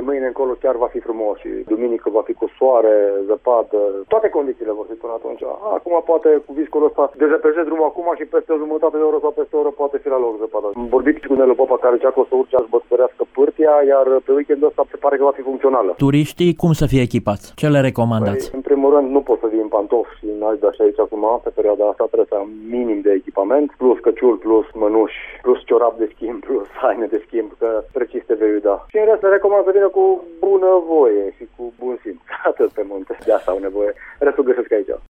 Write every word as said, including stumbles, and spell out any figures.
mâine încolo chiar va fi frumos și duminică va fi cu soare, zăpadă, toate condițiile vor fi până atunci. Acum poate cu viscolul ăsta dezăpește drumul acum și peste o jumătate de oră sau peste o oră poate fi la loc zăpada. Am vorbit și cu Nelu Popa care zicea că o să urce aș bătărească pârtia, iar pe weekendul ăsta se pare că va fi funcțională. Turiștii cum să fie echipați? Ce le recomandați? Păi, în primul rând nu poți să vii în pantofi și în Adidas și aici acum, pe perioada asta trebuie să am minim de echipament, plus căciul, plus mănuși, plus ciorap de schimb, plus haine de schimb, că precis te vei uida. Și în rest le recomand să vină cu bună voie și cu bun simț. Atât pe munte, de asta au nevoie. Restul găsesc aici.